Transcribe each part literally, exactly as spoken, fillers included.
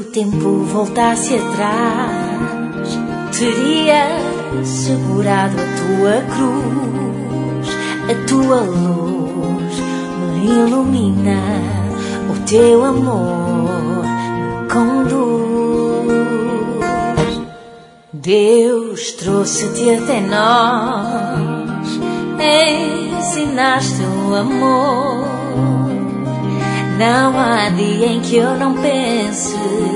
tempo voltasse atrás, teria segurado a tua cruz. A tua luz me ilumina, o teu amor me conduz. Deus trouxe-te até nós, ensinaste o amor. Não há dia em que eu não pense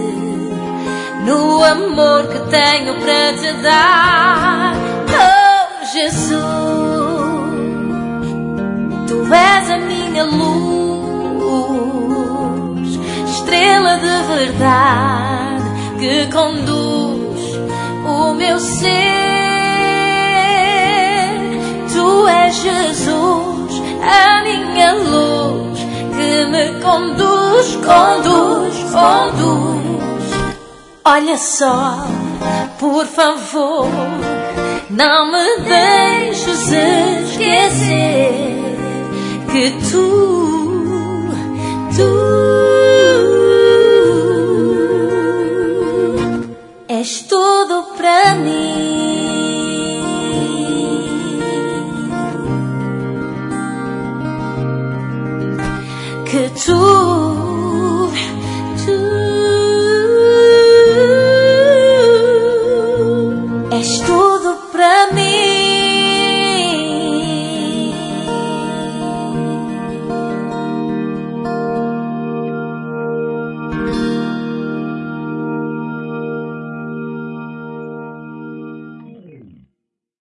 no amor que tenho para te dar. Oh, Jesus, tu és a minha luz, estrela de verdade que conduz o meu ser. Tu és Jesus, a minha luz, que me conduz, conduz, conduz. Olha só, por favor, não me deixes esquecer que tu, tu és tudo para mim. Que tu